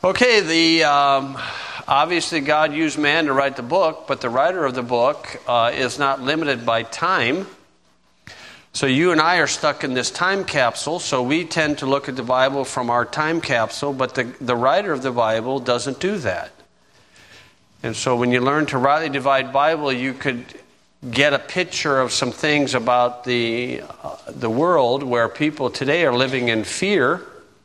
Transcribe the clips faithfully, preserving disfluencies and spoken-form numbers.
Okay, the um, obviously God used man to write the book, but the writer of the book uh, is not limited by time. So you and I are stuck in this time capsule, so we tend to look at the Bible from our time capsule, but the, the writer of the Bible doesn't do that. And so when you learn to rightly divide Bible, you could get a picture of some things about the uh, the world where people today are living in fear.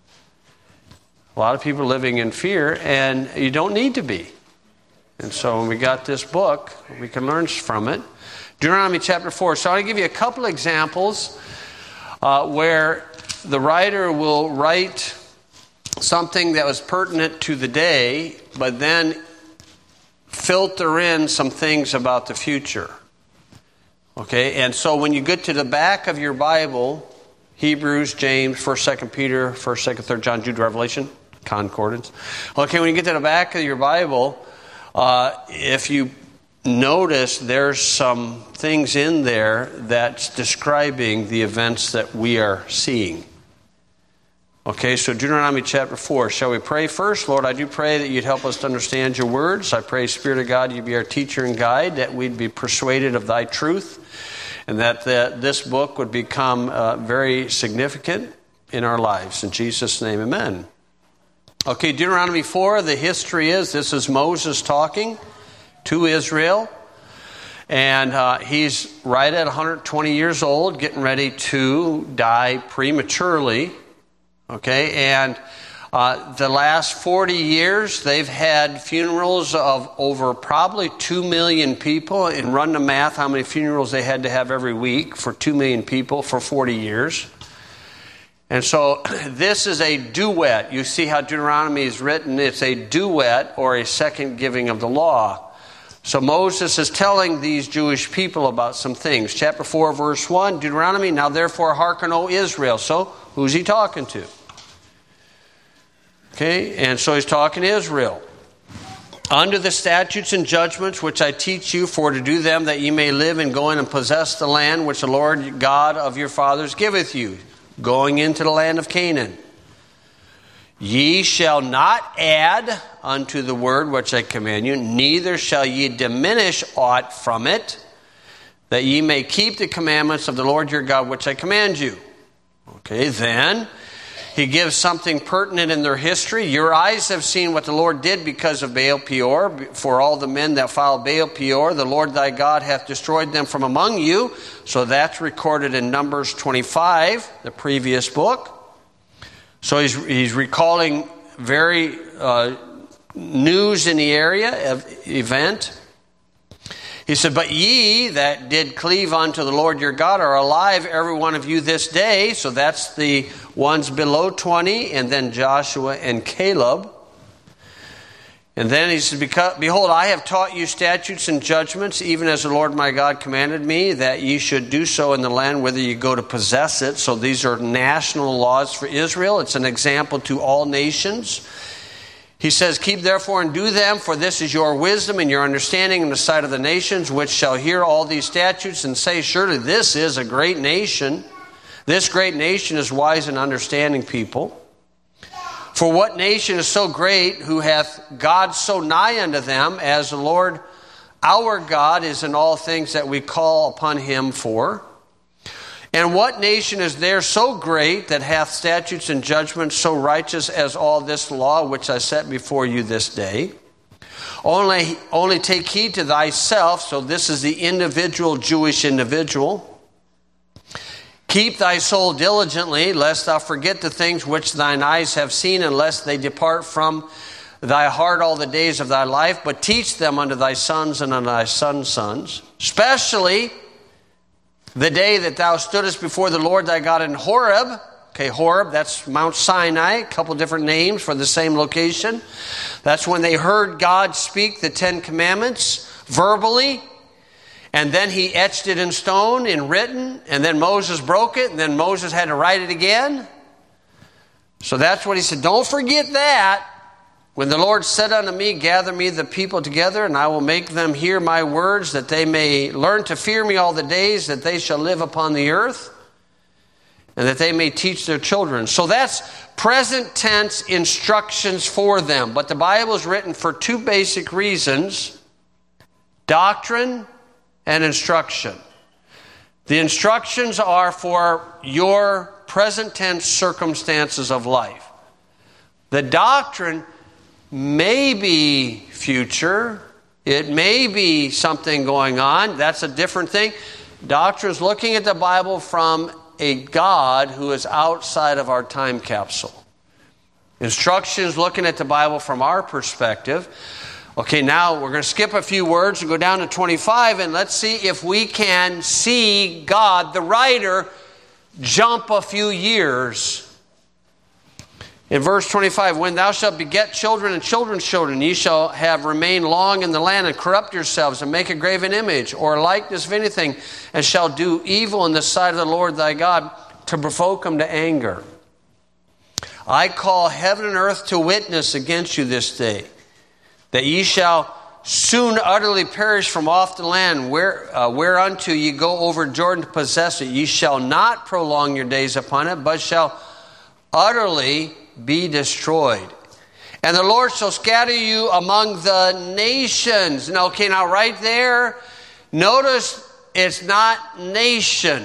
A lot of people are living in fear, and you don't need to be. And so when we got this book, we can learn from it. Deuteronomy chapter four. So I'm going to give you a couple examples uh, where the writer will write something that was pertinent to the day, but then filter in some things about the future. Okay, and so when you get to the back of your Bible, Hebrews, James, first, second Peter, first, second, third John, Jude, Revelation, concordance. Okay, when you get to the back of your Bible, uh, if you notice, there's some things in there that's describing the events that we are seeing. Okay, so Deuteronomy chapter four. Shall we pray first? Lord, I do pray that you'd help us to understand your words. I pray, Spirit of God, you'd be our teacher and guide, that we'd be persuaded of thy truth, and that the, this book would become uh, very significant in our lives. In Jesus' name, amen. Okay, Deuteronomy four, the history is, this is Moses talking to Israel. And uh, he's right at one hundred twenty years old, getting ready to die prematurely. Okay, and uh, the last forty years, they've had funerals of over probably two million people. And run the math, how many funerals they had to have every week for two million people for forty years. And so this is a duet. You see how Deuteronomy is written. It's a duet or a second giving of the law. So Moses is telling these Jewish people about some things. Chapter four, verse one, Deuteronomy, now therefore hearken, O Israel. So who's he talking to? Okay, and so he's talking to Israel. Under the statutes and judgments which I teach you, for to do them, that ye may live and go in and possess the land which the Lord God of your fathers giveth you, going into the land of Canaan. Ye shall not add unto the word which I command you, neither shall ye diminish aught from it, that ye may keep the commandments of the Lord your God which I command you. Okay, then he gives something pertinent in their history. Your eyes have seen what the Lord did because of Baal Peor. For all the men that followed Baal Peor, the Lord thy God hath destroyed them from among you. So that's recorded in Numbers twenty-five, the previous book. So he's he's recalling very uh, news in the area of event. He said, but ye that did cleave unto the Lord your God are alive, every one of you this day. So that's the ones below twenty, and then Joshua and Caleb. And then he said, behold, I have taught you statutes and judgments, even as the Lord my God commanded me, that ye should do so in the land whither you go to possess it. So these are national laws for Israel. It's an example to all nations. He says, keep therefore and do them, for this is your wisdom and your understanding in the sight of the nations, which shall hear all these statutes and say, surely this is a great nation. This great nation is wise and understanding people. For what nation is so great, who hath God so nigh unto them, as the Lord our God is in all things that we call upon him for? And what nation is there so great, that hath statutes and judgments so righteous as all this law which I set before you this day? Only, only take heed to thyself. So this is the individual Jewish individual. Keep thy soul diligently, lest thou forget the things which thine eyes have seen, and lest they depart from thy heart all the days of thy life. But teach them unto thy sons and unto thy sons' sons, especially the day that thou stoodest before the Lord thy God in Horeb. Okay, Horeb, that's Mount Sinai, a couple different names for the same location. That's when they heard God speak the Ten Commandments verbally. And then he etched it in stone and written. And then Moses broke it. And then Moses had to write it again. So that's what he said. Don't forget that. When the Lord said unto me, gather me the people together, and I will make them hear my words, that they may learn to fear me all the days that they shall live upon the earth. and that they may teach their children. So that's present tense instructions for them. But the Bible is written for two basic reasons: doctrine and instruction. The instructions are for your present tense circumstances of life. The doctrine may be future. It may be something going on. That's a different thing. Doctrine is looking at the Bible from a God who is outside of our time capsule. Instructions looking at the Bible from our perspective. Okay, now we're going to skip a few words and go down to twenty-five, and let's see if we can see God, the writer, jump a few years. In verse twenty-five, when thou shalt beget children and children's children, ye shall have remained long in the land, and corrupt yourselves, and make a graven image, or likeness of anything, and shall do evil in the sight of the Lord thy God, to provoke him to anger. I call heaven and earth to witness against you this day, that ye shall soon utterly perish from off the land, where, uh, whereunto ye go over Jordan to possess it. Ye shall not prolong your days upon it, but shall utterly be destroyed. And the Lord shall scatter you among the nations. Now, okay, now right there, notice it's not nation.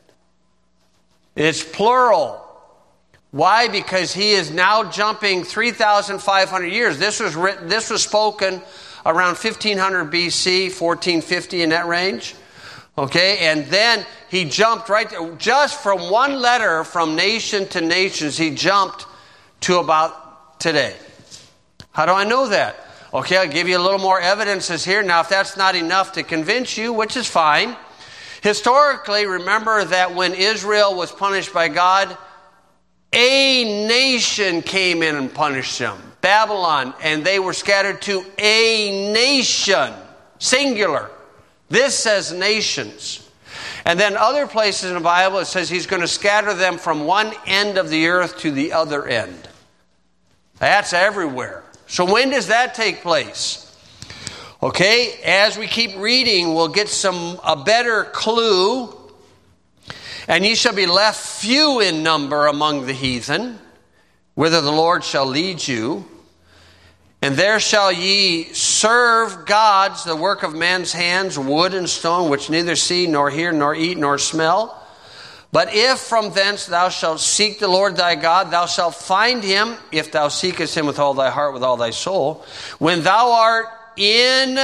It's plural. Why? Because he is now jumping three thousand five hundred years. This was written, this was spoken around fifteen hundred B C, fourteen fifty, in that range. Okay, and then he jumped right there. Just from one letter from nation to nations, he jumped to about today. How do I know that? Okay, I'll give you a little more evidences here. Now, if that's not enough to convince you, which is fine. Historically, remember that when Israel was punished by God, a nation came in and punished them. Babylon, and they were scattered to a nation. Singular. This says nations. And then other places in the Bible it says he's going to scatter them from one end of the earth to the other end. That's everywhere. So when does that take place? Okay, as we keep reading, we'll get some a better clue. And ye shall be left few in number among the heathen, whither the Lord shall lead you. And there shall ye serve gods, the work of man's hands, wood and stone, which neither see, nor hear, nor eat, nor smell. But if from thence thou shalt seek the Lord thy God, thou shalt find him, if thou seekest him with all thy heart, with all thy soul. When thou art in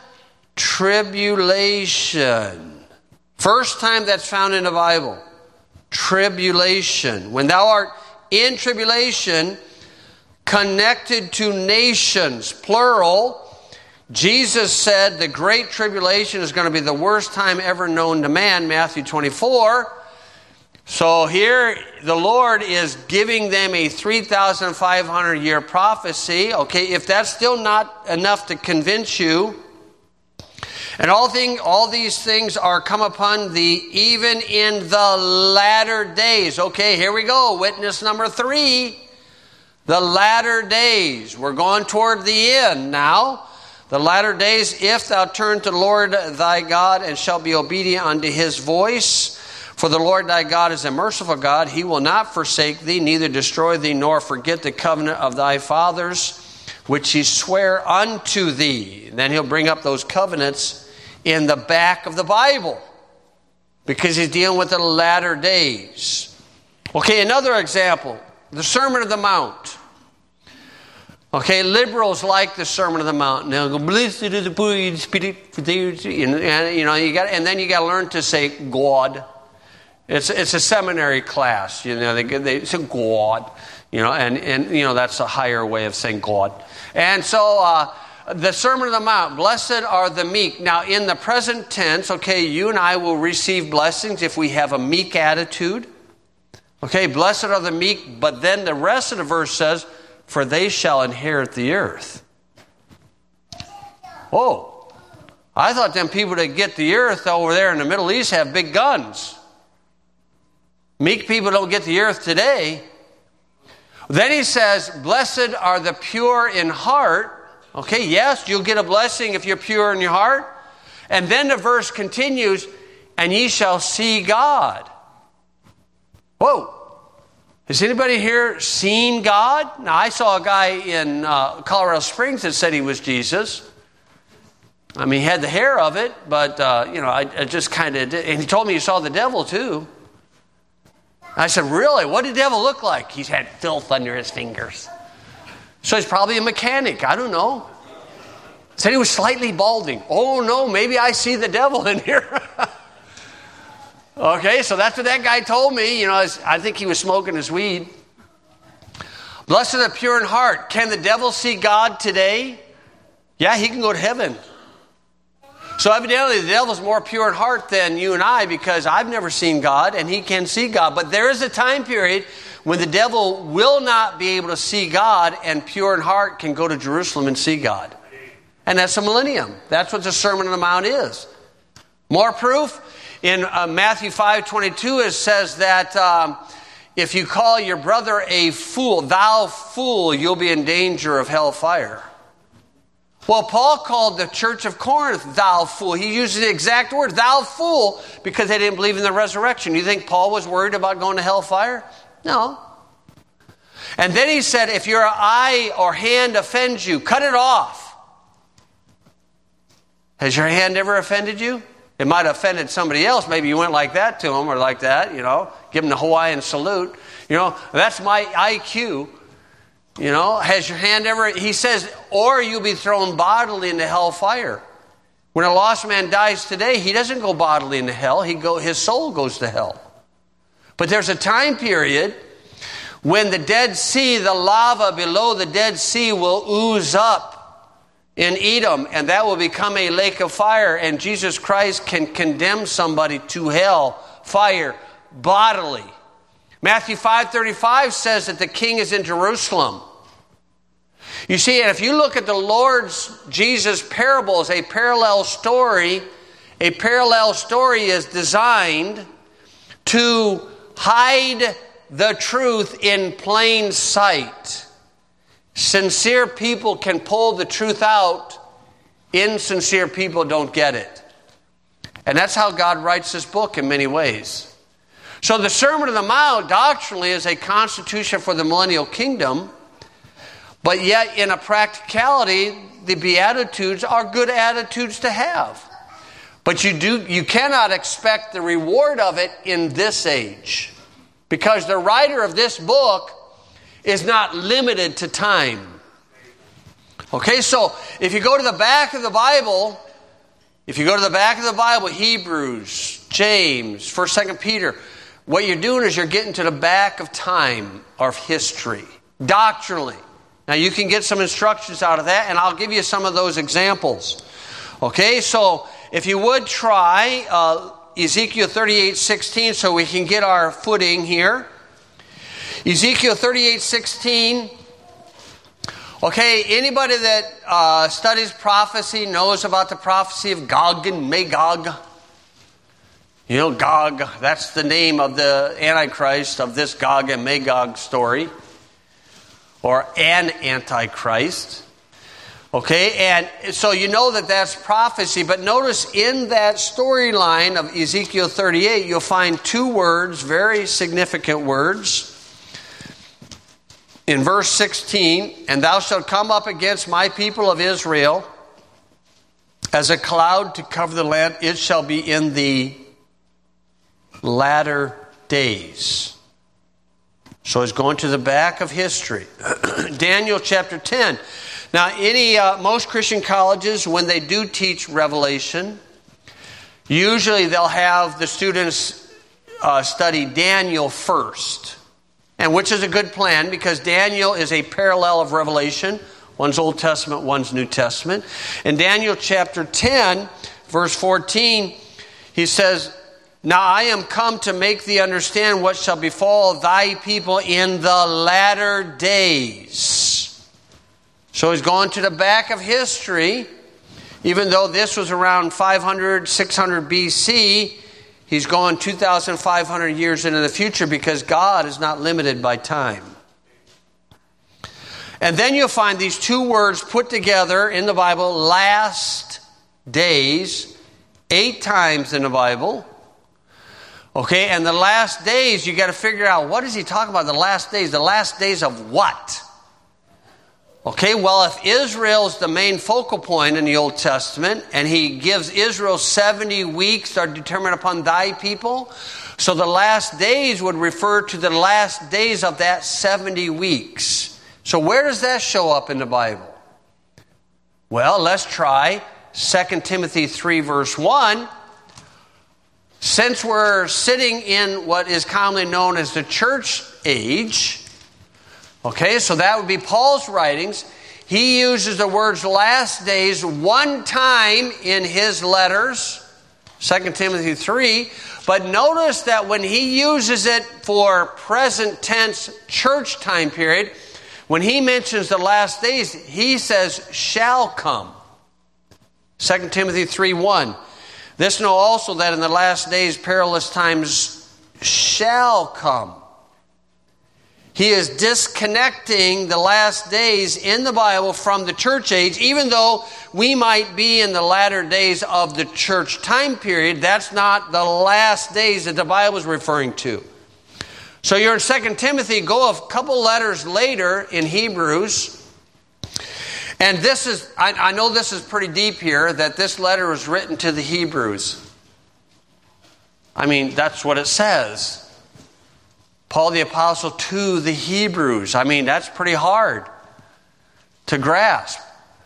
tribulation. First time that's found in the Bible. Tribulation. When thou art in tribulation, connected to nations, plural. Jesus said the great tribulation is going to be the worst time ever known to man, Matthew twenty-four. So here the Lord is giving them a three thousand five hundred year prophecy. Okay, if that's still not enough to convince you, and all thing, all these things are come upon thee even in the latter days. Okay, here we go. Witness number three. The latter days. We're going toward the end now. The latter days, if thou turn to the Lord thy God and shalt be obedient unto his voice. For the Lord thy God is a merciful God. He will not forsake thee, neither destroy thee, nor forget the covenant of thy fathers, which he sware unto thee. And then he'll bring up those covenants in the back of the Bible, because he's dealing with the latter days. Okay, another example. The Sermon of the Mount. Okay, liberals like the Sermon of the Mount. They'll go, blessed is the poor in spirit, for theirs. And you know, you got, and then you got to learn to say God. It's it's a seminary class. You know, they they say God. You know, and and you know that's a higher way of saying God. And so uh, the Sermon of the Mount. Blessed are the meek. Now, in the present tense, okay, you and I will receive blessings if we have a meek attitude. Okay, blessed are the meek, but then the rest of the verse says, for they shall inherit the earth. Oh, I thought them people that get the earth over there in the Middle East have big guns. Meek people don't get the earth today. Then he says, blessed are the pure in heart. Okay, yes, you'll get a blessing if you're pure in your heart. And then the verse continues, and ye shall see God. Whoa. Has anybody here seen God? Now, I saw a guy in uh, Colorado Springs that said he was Jesus. I mean, he had the hair of it, but, uh, you know, I, I just kind of did. And he told me he saw the devil, too. I said, really? What did the devil look like? He's had filth under his fingers. So he's probably a mechanic. I don't know. Said he was slightly balding. Oh, no, maybe I see the devil in here. Okay, so that's what that guy told me. You know, I think he was smoking his weed. Blessed are the pure in heart. Can the devil see God today? Yeah, he can go to heaven. So evidently the devil's more pure in heart than you and I, because I've never seen God and he can see God. But there is a time period when the devil will not be able to see God, and pure in heart can go to Jerusalem and see God. And that's a millennium. That's what the Sermon on the Mount is. More proof? In uh, Matthew five twenty-two, it says that um, if you call your brother a fool, thou fool, you'll be in danger of hellfire. Well, Paul called the church of Corinth thou fool. He uses the exact word, thou fool, because they didn't believe in the resurrection. You think Paul was worried about going to hellfire? No. And then he said, if your eye or hand offends you, cut it off. Has your hand ever offended you? It might have offended somebody else. Maybe you went like that to them or like that, you know, give them the Hawaiian salute. You know, that's my I Q. You know, has your hand ever, he says, or you'll be thrown bodily into hellfire. When a lost man dies today, he doesn't go bodily into hell. He go, his soul goes to hell. But there's a time period when the Dead Sea, the lava below the Dead Sea will ooze up in Edom, and that will become a lake of fire, and Jesus Christ can condemn somebody to hell, fire, bodily. Matthew five thirty-five says that the king is in Jerusalem. You see, and if you look at the Lord's Jesus parables, a parallel story, a parallel story is designed to hide the truth in plain sight. Sincere people can pull the truth out. Insincere people don't get it. And that's how God writes this book in many ways. So the Sermon on the Mount doctrinally is a constitution for the millennial kingdom, but yet in a practicality, the Beatitudes are good attitudes to have. But you do you cannot expect the reward of it in this age, because the writer of this book is not limited to time. Okay, so if you go to the back of the Bible, if you go to the back of the Bible, Hebrews, James, First, Second Peter, what you're doing is you're getting to the back of time, of history, doctrinally. Now you can get some instructions out of that, and I'll give you some of those examples. Okay, so if you would try uh, Ezekiel thirty-eight sixteen, so we can get our footing here. Ezekiel thirty-eight sixteen. Okay, anybody that uh, studies prophecy knows about the prophecy of Gog and Magog. You know, Gog, that's the name of the Antichrist of this Gog and Magog story. Or an Antichrist. Okay, and so you know that that's prophecy, but notice in that storyline of Ezekiel thirty-eight, you'll find two words, very significant words. In verse sixteen, and thou shalt come up against my people of Israel as a cloud to cover the land, it shall be in the latter days. So it's going to the back of history. Daniel chapter ten. Now, any uh, most Christian colleges, when they do teach Revelation, usually they'll have the students uh, study Daniel first. And which is a good plan, because Daniel is a parallel of Revelation. One's Old Testament, one's New Testament. In Daniel chapter ten, verse fourteen, he says, now I am come to make thee understand what shall befall thy people in the latter days. So he's going to the back of history. Even though this was around five hundred, six hundred B C, he's going two thousand five hundred years into the future, because God is not limited by time. And then you'll find these two words put together in the Bible, last days, eight times in the Bible. Okay, and the last days, you got to figure out, what is he talking about, the last days? The last days of what? Okay, well, if Israel is the main focal point in the Old Testament, and he gives Israel seventy weeks are determined upon thy people, so the last days would refer to the last days of that seventy weeks. So where does that show up in the Bible? Well, let's try Second Timothy three, verse one. Since we're sitting in what is commonly known as the church age, okay, so that would be Paul's writings. He uses the words last days one time in his letters, Second Timothy three, but notice that when he uses it for present tense church time period, when he mentions the last days, he says shall come. Second Timothy three one. This know also that in the last days perilous times shall come. He is disconnecting the last days in the Bible from the church age, even though we might be in the latter days of the church time period. That's not the last days that the Bible is referring to. So you're in Second Timothy, go a couple letters later in Hebrews. And this is, I, I know this is pretty deep here, that this letter was written to the Hebrews. I mean, that's what it says. Paul the Apostle to the Hebrews. I mean, that's pretty hard to grasp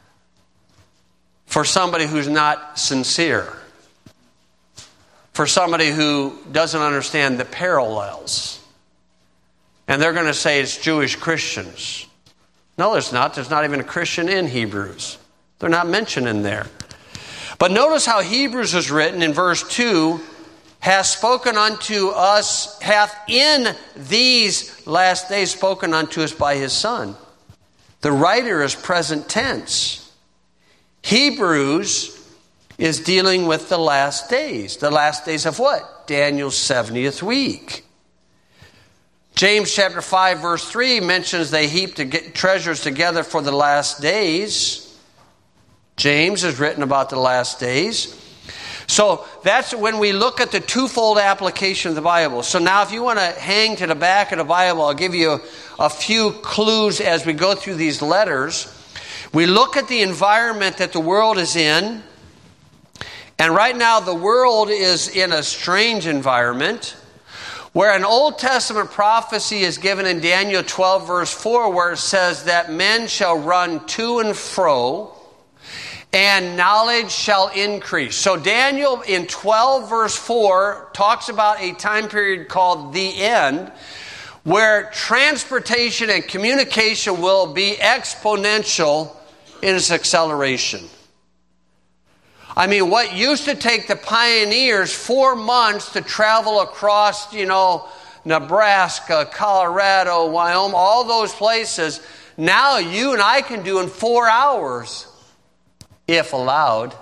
for somebody who's not sincere. For somebody who doesn't understand the parallels. And they're going to say it's Jewish Christians. No, there's not. There's not even a Christian in Hebrews. They're not mentioned in there. But notice how Hebrews is written in verse two. Hath spoken unto us, hath in these last days spoken unto us by his Son. The writer is present tense. Hebrews is dealing with the last days. The last days of what? Daniel's seventieth week. James chapter five verse three mentions they heap to get treasures together for the last days. James is written about the last days. So that's when we look at the twofold application of the Bible. So now if you want to hang to the back of the Bible, I'll give you a, a few clues as we go through these letters. We look at the environment that the world is in. And right now the world is in a strange environment where an Old Testament prophecy is given in Daniel twelve verse four, where it says that men shall run to and fro and knowledge shall increase. So Daniel in twelve verse four talks about a time period called the end, where transportation and communication will be exponential in its acceleration. I mean, what used to take the pioneers four months to travel across, you know, Nebraska, Colorado, Wyoming, all those places, now you and I can do in four hours. If allowed.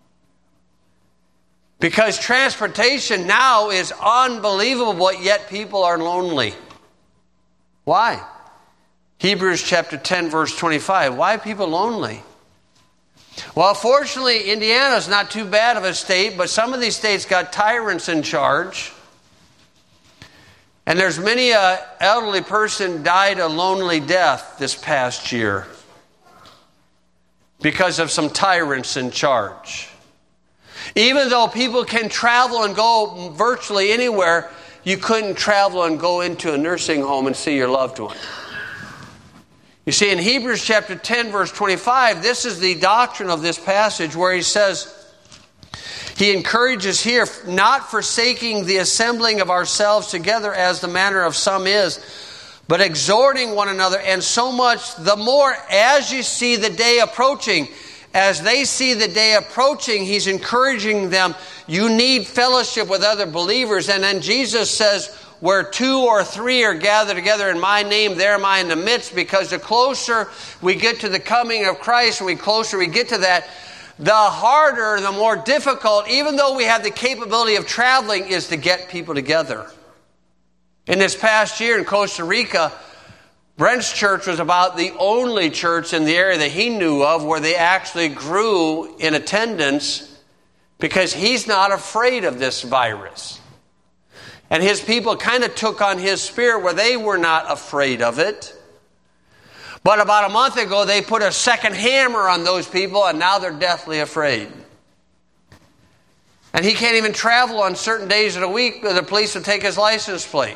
Because transportation now is unbelievable, but yet people are lonely. Why? Hebrews chapter ten, verse twenty-five. Why are people lonely? Well, fortunately, Indiana's not too bad of a state, but some of these states got tyrants in charge. And there's many an elderly person died a lonely death this past year. Because of some tyrants in charge. Even though people can travel and go virtually anywhere, you couldn't travel and go into a nursing home and see your loved one. You see, in Hebrews chapter ten, verse twenty-five, this is the doctrine of this passage where he says, he encourages here, not forsaking the assembling of ourselves together as the manner of some is, but exhorting one another, and so much the more as you see the day approaching. As they see the day approaching, he's encouraging them, you need fellowship with other believers. And then Jesus says, where two or three are gathered together in my name, there am I in the midst. Because the closer we get to the coming of Christ, and the closer we get to that, the harder, the more difficult, even though we have the capability of traveling, is to get people together. In this past year in Costa Rica, Brent's church was about the only church in the area that he knew of where they actually grew in attendance because he's not afraid of this virus. And his people kind of took on his spirit where they were not afraid of it. But about a month ago, they put a second hammer on those people, and now they're deathly afraid. And he can't even travel on certain days of the week, the police will take his license plate.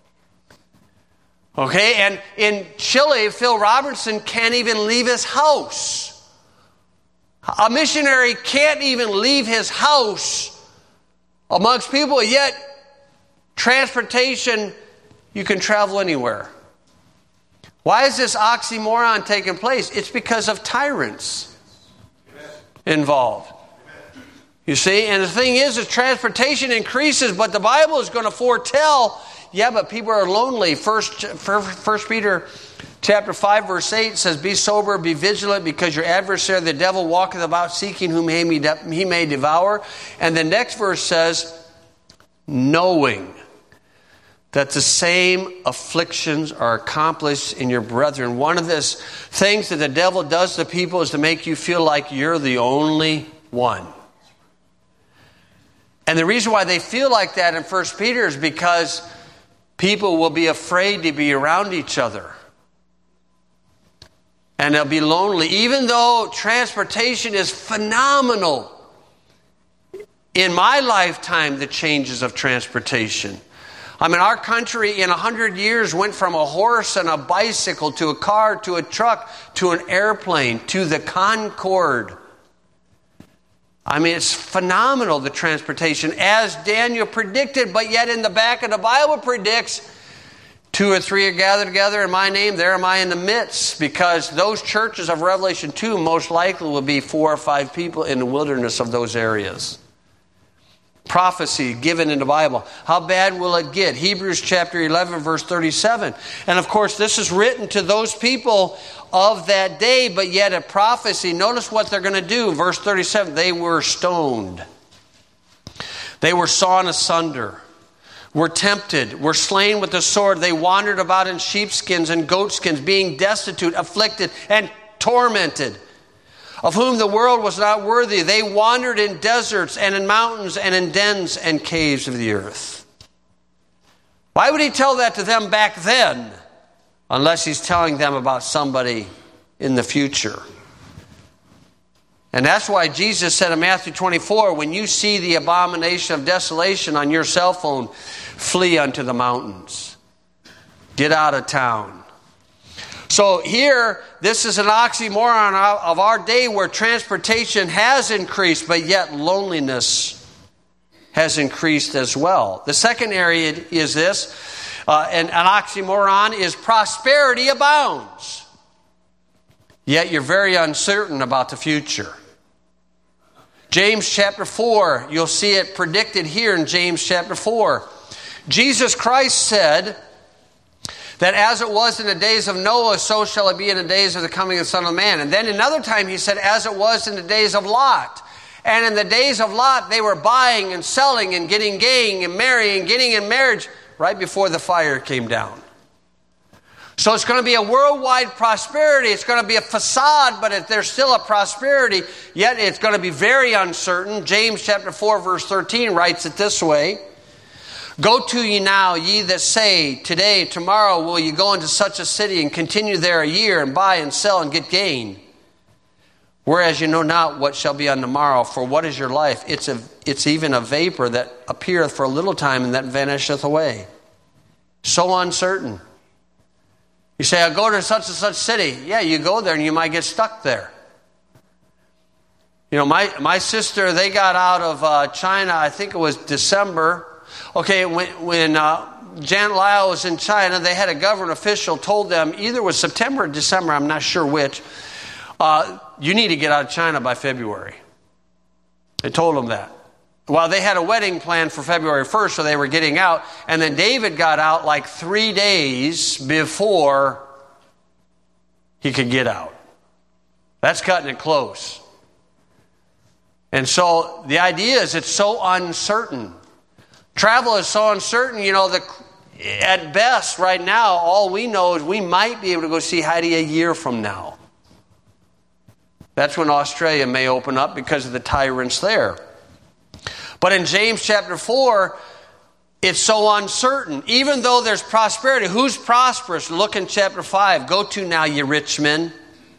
Okay, and in Chile, Phil Robertson can't even leave his house. A missionary can't even leave his house amongst people, yet transportation, you can travel anywhere. Why is this oxymoron taking place? It's because of tyrants involved. You see, and the thing is, is transportation increases, but the Bible is going to foretell, yeah, but people are lonely. First, First Peter chapter five, verse eight says, be sober, be vigilant, because your adversary, the devil, walketh about seeking whom he may devour. And the next verse says, knowing that the same afflictions are accomplished in your brethren. One of the things that the devil does to people is to make you feel like you're the only one. And the reason why they feel like that in First Peter is because people will be afraid to be around each other. And they'll be lonely. Even though transportation is phenomenal. In my lifetime, the changes of transportation. I mean, our country in a hundred years went from a horse and a bicycle to a car to a truck to an airplane to the Concorde. I mean, it's phenomenal, the transportation, as Daniel predicted, but yet in the back of the Bible predicts, two or three are gathered together in my name, there am I in the midst, because those churches of Revelation two most likely will be four or five people in the wilderness of those areas. Prophecy given in the Bible. How bad will it get? Hebrews chapter eleven, verse thirty-seven. And of course, this is written to those people of that day, but yet a prophecy. Notice what they're going to do. Verse thirty-seven, they were stoned. They were sawn asunder. Were tempted. Were slain with the sword. They wandered about in sheepskins and goatskins, being destitute, afflicted, and tormented. Of whom the world was not worthy. They wandered in deserts and in mountains and in dens and caves of the earth. Why would he tell that to them back then? Unless he's telling them about somebody in the future. And that's why Jesus said in Matthew twenty-four, when you see the abomination of desolation on your cell phone, flee unto the mountains. Get out of town. So here, this is an oxymoron of our day where transportation has increased, but yet loneliness has increased as well. The second area is this, uh, and an oxymoron is prosperity abounds, yet you're very uncertain about the future. James chapter four, you'll see it predicted here in James chapter four. Jesus Christ said that as it was in the days of Noah, so shall it be in the days of the coming of the Son of Man. And then another time he said, as it was in the days of Lot. And in the days of Lot, they were buying and selling and getting gain and marrying and getting in marriage right before the fire came down. So it's going to be a worldwide prosperity. It's going to be a facade, but there's still a prosperity. Yet it's going to be very uncertain. James chapter four, verse thirteen writes it this way. Go to ye now, ye that say, today, tomorrow will ye go into such a city and continue there a year and buy and sell and get gain. Whereas you know not what shall be on the morrow, for what is your life? It's a, it's even a vapor that appeareth for a little time and that vanisheth away. So uncertain. You say, I'll go to such and such city. Yeah, you go there and you might get stuck there. You know, my, my sister, they got out of uh, China, I think it was December. Okay, when, when uh, Janet Lyle was in China, they had a government official told them, either it was September or December, I'm not sure which, uh, you need to get out of China by February. They told them that. Well, they had a wedding planned for February first, so they were getting out. And then David got out like three days before he could get out. That's cutting it close. And so the idea is it's so uncertain. Travel is so uncertain, you know, the, at best right now, all we know is we might be able to go see Heidi a year from now. That's when Australia may open up because of the tyrants there. But in James chapter four, It's so uncertain. Even though there's prosperity, who's prosperous? Look in chapter five. Go to now, ye rich men.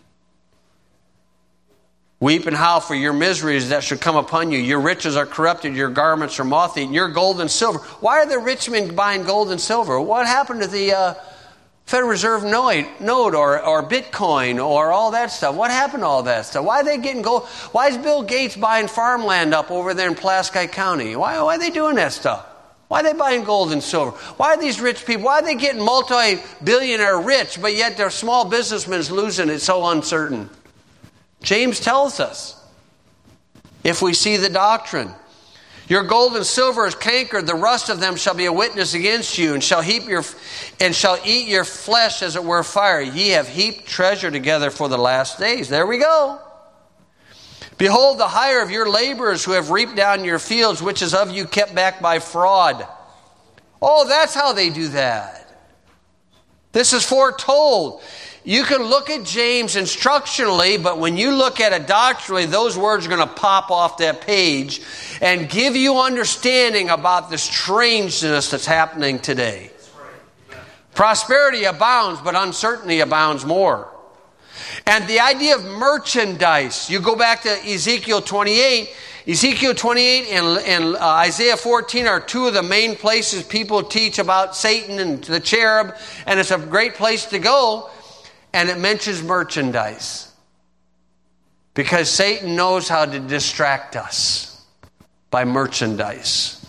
Weep and howl for your miseries that should come upon you. Your riches are corrupted, your garments are moth-eaten, your gold and silver. Why are the rich men buying gold and silver? What happened to the uh, Federal Reserve note or, or Bitcoin or all that stuff? What happened to all that stuff? Why are they getting gold? Why is Bill Gates buying farmland up over there in Pulaski County? Why, why are they doing that stuff? Why are they buying gold and silver? Why are these rich people, why are they getting multi-billionaire rich, but yet their small businessmen is losing it so uncertain? James tells us, if we see the doctrine, your gold and silver is cankered, the rust of them shall be a witness against you, and shall heap your and shall eat your flesh as it were fire. Ye have heaped treasure together for the last days. There we go. Behold, the hire of your laborers who have reaped down your fields, which is of you kept back by fraud. Oh, that's how they do that. This is foretold. You can look at James instructionally, but when you look at it doctrinally, those words are going to pop off that page and give you understanding about the strangeness that's happening today. Prosperity abounds, but uncertainty abounds more. And the idea of merchandise, you go back to Ezekiel twenty-eight. Ezekiel twenty-eight and, and uh, Isaiah fourteen are two of the main places people teach about Satan and the cherub, and it's a great place to go. And it mentions merchandise because Satan knows how to distract us by merchandise.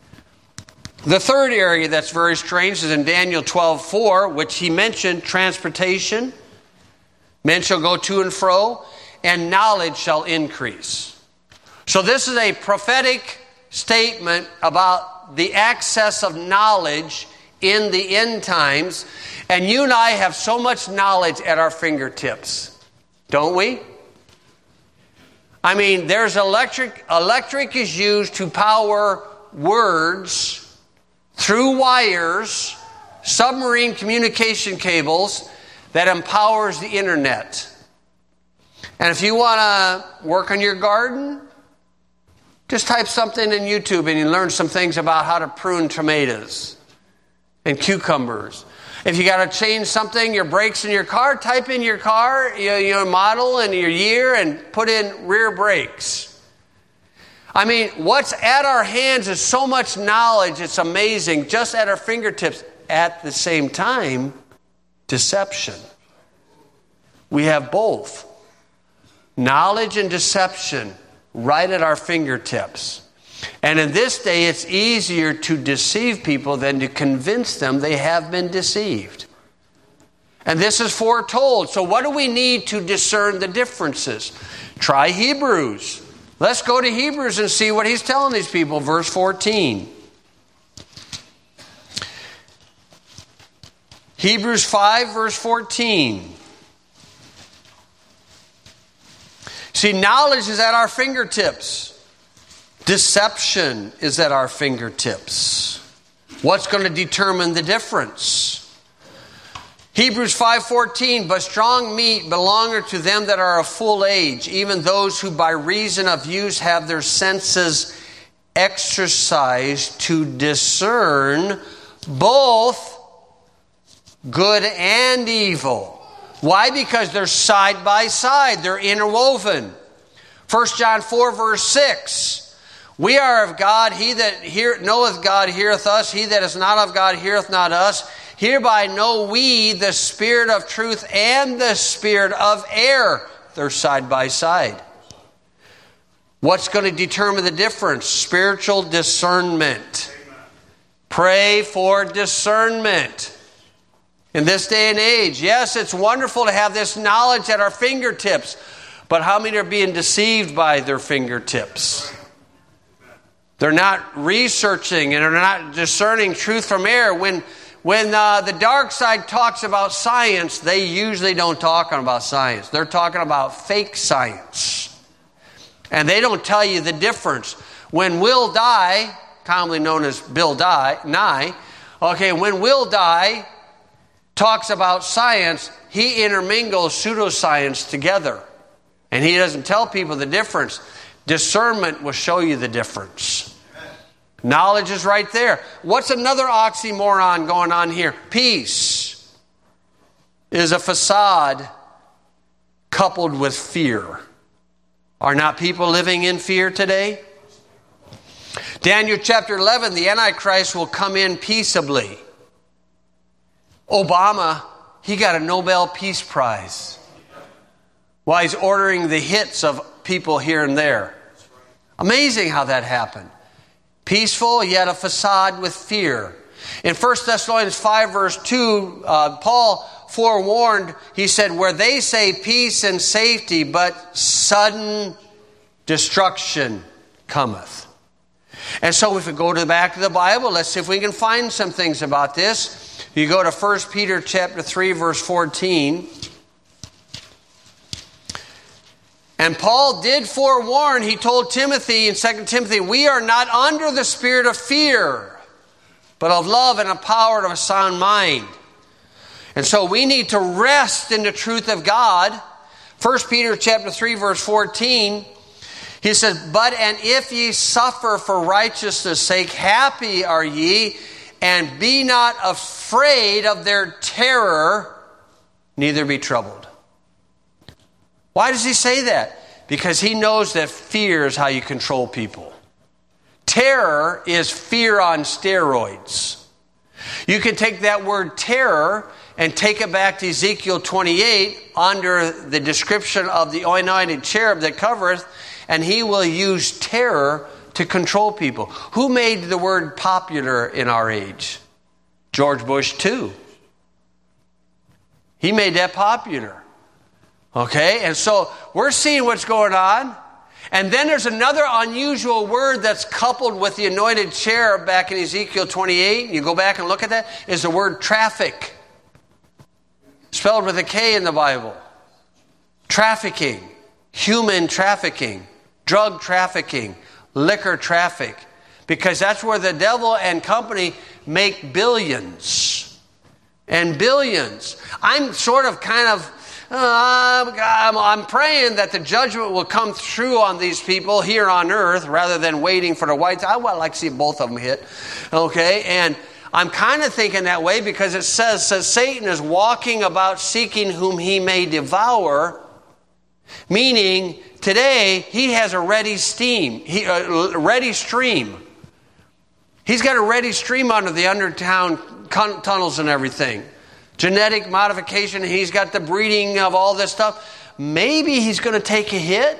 The third area that's very strange is in Daniel twelve four, which he mentioned transportation. Men shall go to and fro, and knowledge shall increase. So this is a prophetic statement about the access of knowledge in the end times. And you and I have so much knowledge at our fingertips, don't we? I mean, there's electric. Electric is used to power words through wires, submarine communication cables, that empowers the internet. And if you want to work on your garden, just type something in YouTube and you learn some things about how to prune tomatoes and cucumbers. If you got to change something, your brakes in your car, type in your car, your, your model and your year and put in rear brakes. I mean, what's at our hands is so much knowledge, it's amazing, just at our fingertips. At the same time, deception. We have both. Knowledge and deception right at our fingertips. And in this day, it's easier to deceive people than to convince them they have been deceived. And this is foretold. So what do we need to discern the differences? Try Hebrews. Let's go to Hebrews and see what he's telling these people. Verse fourteen. Hebrews five, verse fourteen. See, knowledge is at our fingertips. Deception is at our fingertips. What's going to determine the difference? Hebrews five fourteen, but strong meat belongeth to them that are of full age, even those who by reason of use have their senses exercised to discern both good and evil. Why? Because they're side by side. They're interwoven. First John four verse six. We are of God. He that hear, knoweth God heareth us. He that is not of God heareth not us. Hereby know we the spirit of truth and the spirit of error. They're side by side. What's going to determine the difference? Spiritual discernment. Pray for discernment. In this day and age, yes, it's wonderful to have this knowledge at our fingertips, but how many are being deceived by their fingertips? They're not researching and they're not discerning truth from error. When, when uh, the dark side talks about science, they usually don't talk about science. They're talking about fake science. And they don't tell you the difference. When Will Dye, commonly known as Bill Dye, Nye, okay, when Will Dye talks about science, he intermingles pseudoscience together. And he doesn't tell people the difference. Discernment will show you the difference. Knowledge is right there. What's another oxymoron going on here? Peace is a facade coupled with fear. Are not people living in fear today? Daniel chapter eleven, the Antichrist will come in peaceably. Obama, he got a Nobel Peace Prize while he's ordering the hits of people here and there. Amazing how that happened. Peaceful, yet a facade with fear. In First Thessalonians five, verse two, uh, Paul forewarned, he said, where they say peace and safety, but sudden destruction cometh. And so if we go to the back of the Bible, let's see if we can find some things about this. You go to First Peter chapter three, verse fourteen. And Paul did forewarn, he told Timothy in Second Timothy, we are not under the spirit of fear, but of love and of power and of a sound mind. And so we need to rest in the truth of God. First Peter chapter three, verse fourteen, he says, but and if ye suffer for righteousness' sake, happy are ye, and be not afraid of their terror, neither be troubled. Why does he say that? Because he knows that fear is how you control people. Terror is fear on steroids. You can take that word terror and take it back to Ezekiel twenty-eight under the description of the anointed cherub that covereth, and he will use terror to control people. Who made the word popular in our age? George Bush too. He made that popular. Okay, and so we're seeing what's going on. And then there's another unusual word that's coupled with the anointed cherub back in Ezekiel twenty-eight. You go back and look at that, is the word traffic. Spelled with a K in the Bible. Trafficking. Human trafficking. Drug trafficking. Liquor traffic. Because that's where the devil and company make billions. And billions. I'm sort of kind of Uh, I'm, I'm praying that the judgment will come through on these people here on earth rather than waiting for the whites. I would like to see both of them hit. Okay, and I'm kind of thinking that way because it says, says Satan is walking about seeking whom he may devour, meaning today he has a ready steam, he, a ready stream. He's got a ready stream under the undertown tunnels and everything. Genetic modification, he's got the breeding of all this stuff. Maybe he's going to take a hit.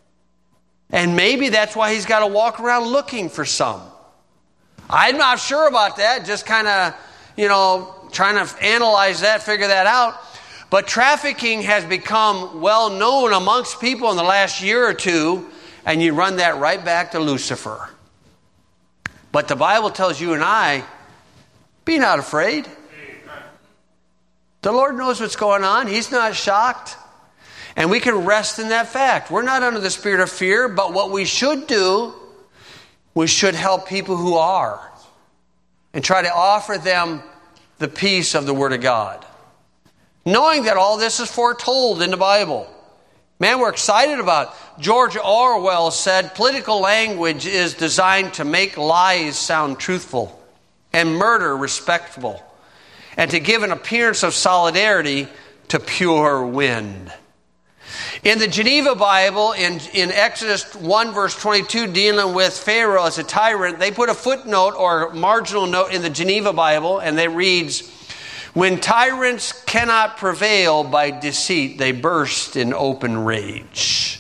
And maybe that's why he's got to walk around looking for some. I'm not sure about that. Just kind of, you know, trying to analyze that, figure that out. But trafficking has become well known amongst people in the last year or two. And you run that right back to Lucifer. But the Bible tells you and I, be not afraid. The Lord knows what's going on. He's not shocked. And we can rest in that fact. We're not under the spirit of fear, but what we should do, we should help people who are and try to offer them the peace of the Word of God. Knowing that all this is foretold in the Bible. Man, we're excited about it. George Orwell said, political language is designed to make lies sound truthful and murder respectable, and to give an appearance of solidarity to pure wind. In the Geneva Bible, in, in Exodus one verse twenty-two, dealing with Pharaoh as a tyrant, they put a footnote or marginal note in the Geneva Bible, and it reads, when tyrants cannot prevail by deceit, they burst in open rage.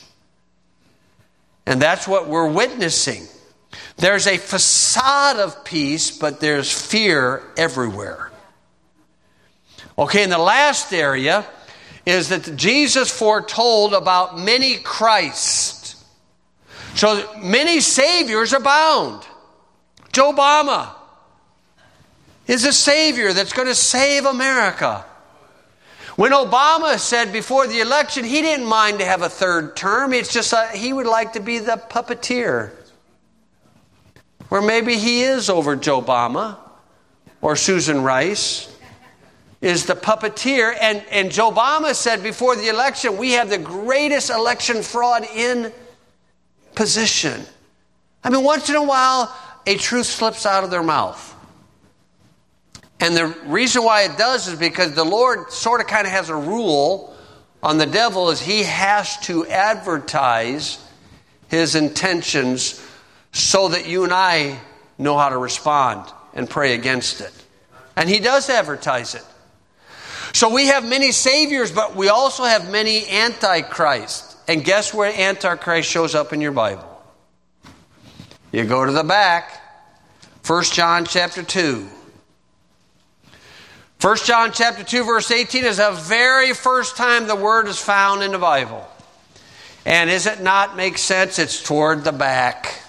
And that's what we're witnessing. There's a facade of peace, but there's fear everywhere. Okay, and the last area is that Jesus foretold about many Christs. So many Saviors abound. Joe Obama is a Savior that's going to save America. When Obama said before the election he didn't mind to have a third term, it's just uh, he would like to be the puppeteer. Or maybe he is over Joe Obama or Susan Rice. Is the puppeteer. And, and Joe Obama said before the election, we have the greatest election fraud in position. I mean, once in a while, a truth slips out of their mouth. And the reason why it does is because the Lord sort of kind of has a rule on the devil is he has to advertise his intentions so that you and I know how to respond and pray against it. And he does advertise it. So we have many saviors, but we also have many antichrists. And guess where antichrist shows up in your Bible? You go to the back, First John chapter two. First John chapter two verse eighteen is the very first time the word is found in the Bible. And does it not make sense? It's toward the back.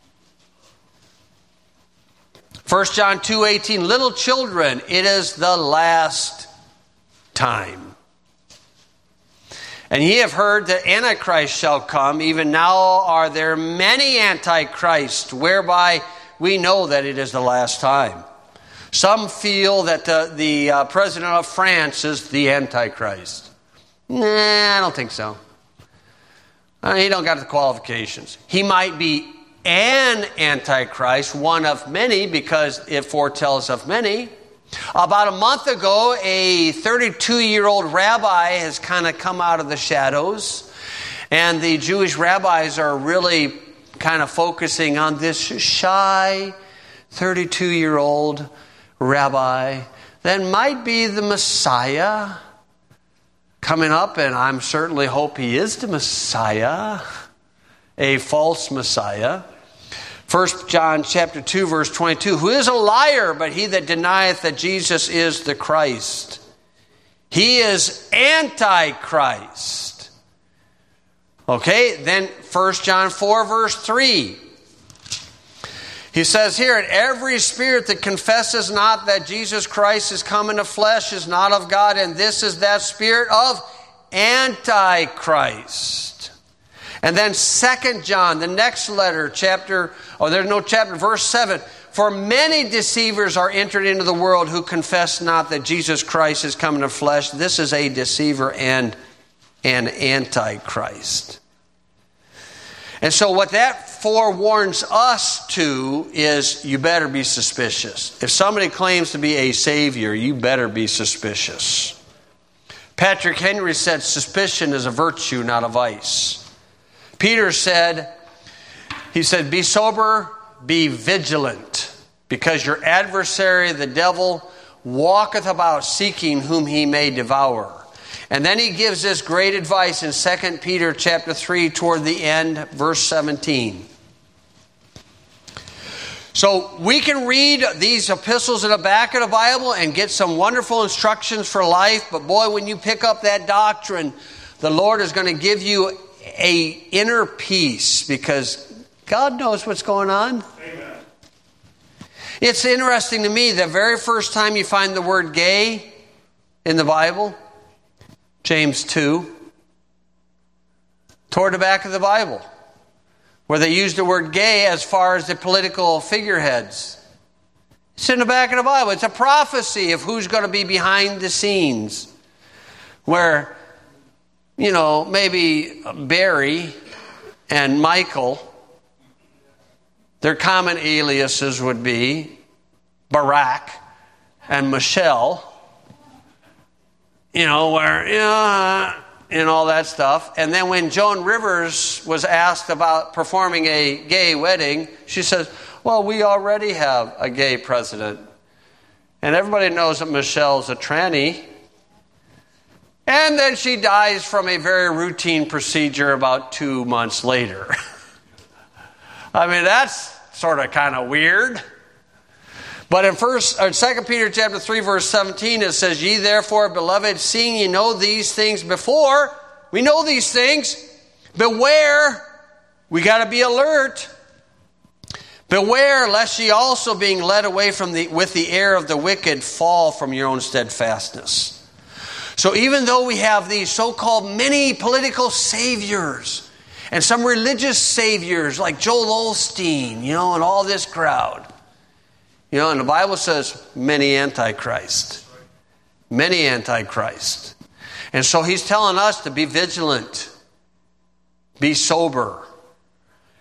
First John two eighteen, little children, it is the last time. And ye have heard that Antichrist shall come. Even now are there many antichrists, whereby we know that it is the last time. Some feel that the, the uh, president of France is the Antichrist. Nah, I don't think so. Uh, he don't got the qualifications. He might be an Antichrist, one of many, because it foretells of many. About a month ago, a thirty-two-year-old rabbi has kind of come out of the shadows. And the Jewish rabbis are really kind of focusing on this shy thirty-two-year-old rabbi that might be the Messiah coming up, and I'm certainly hope he is the Messiah, a false Messiah. First John chapter two verse twenty-two, who is a liar, but he that denieth that Jesus is the Christ. He is Antichrist. Okay, then First John four verse three. He says here, and every spirit that confesses not that Jesus Christ is come in the flesh is not of God, and this is that spirit of Antichrist. And then Second John, the next letter, chapter, oh, there's no chapter, verse seven. For many deceivers are entered into the world who confess not that Jesus Christ is come in the flesh. This is a deceiver and an Antichrist. And so what that forewarns us to is you better be suspicious. If somebody claims to be a savior, you better be suspicious. Patrick Henry said suspicion is a virtue, not a vice. Peter said, he said, be sober, be vigilant, because your adversary, the devil, walketh about seeking whom he may devour. And then he gives this great advice in Second Peter chapter three toward the end, verse seventeen. So we can read these epistles in the back of the Bible and get some wonderful instructions for life. But boy, when you pick up that doctrine, the Lord is going to give you a inner peace because God knows what's going on. Amen. It's interesting to me, the very first time you find the word gay in the Bible, James two, toward the back of the Bible, where they use the word gay as far as the political figureheads. It's in the back of the Bible. It's a prophecy of who's going to be behind the scenes. Where, you know, maybe Barry and Michael, their common aliases would be Barack and Michelle. You know, where, you know, and all that stuff. And then when Joan Rivers was asked about performing a gay wedding, she says, well, we already have a gay president. And everybody knows that Michelle's a tranny. And then she dies from a very routine procedure about two months later. I mean, that's sort of kind of weird. But in first or Second Peter chapter three, verse seventeen, it says, ye therefore, beloved, seeing ye know these things before, we know these things, beware, we got to be alert. Beware, lest ye also being led away from the with the air of the wicked fall from your own steadfastness. So even though we have these so-called many political saviors and some religious saviors like Joel Osteen, you know, and all this crowd, you know, and the Bible says many antichrist. Many antichrist. And so he's telling us to be vigilant. Be sober.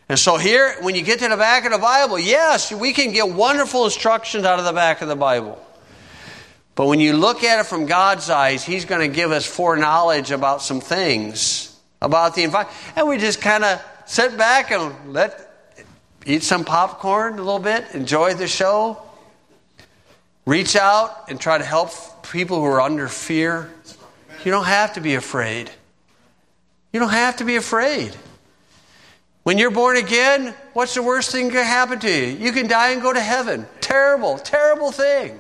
And so here, when you get to the back of the Bible, yes, we can get wonderful instructions out of the back of the Bible. But when you look at it from God's eyes, He's going to give us foreknowledge about some things, about the environment. And we just kind of sit back and let eat some popcorn a little bit, enjoy the show, reach out and try to help people who are under fear. You don't have to be afraid. You don't have to be afraid. When you're born again, what's the worst thing that can happen to you? You can die and go to heaven. Terrible, terrible thing.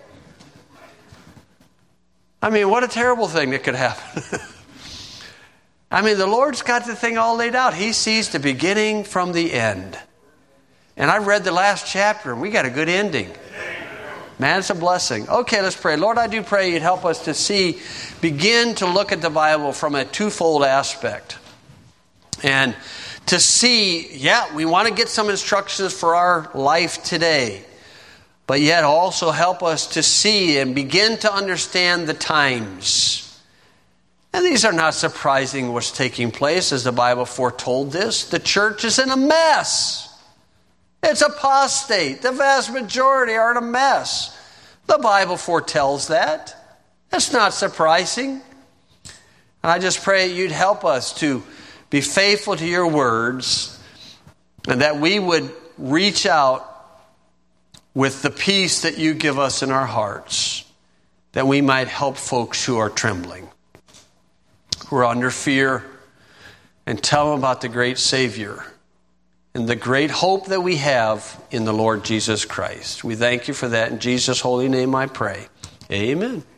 I mean, what a terrible thing that could happen. I mean, the Lord's got the thing all laid out. He sees the beginning from the end. And I read the last chapter, and we got a good ending. Man, it's a blessing. Okay, let's pray. Lord, I do pray You'd help us to see, begin to look at the Bible from a twofold aspect. And to see, yeah, we want to get some instructions for our life today, but yet also help us to see and begin to understand the times. And these are not surprising what's taking place, as the Bible foretold this. The church is in a mess. It's apostate. The vast majority are in a mess. The Bible foretells that. That's not surprising. And I just pray You'd help us to be faithful to Your words, and that we would reach out with the peace that You give us in our hearts, that we might help folks who are trembling, who are under fear, and tell them about the great Savior and the great hope that we have in the Lord Jesus Christ. We thank You for that. In Jesus' holy name I pray. Amen.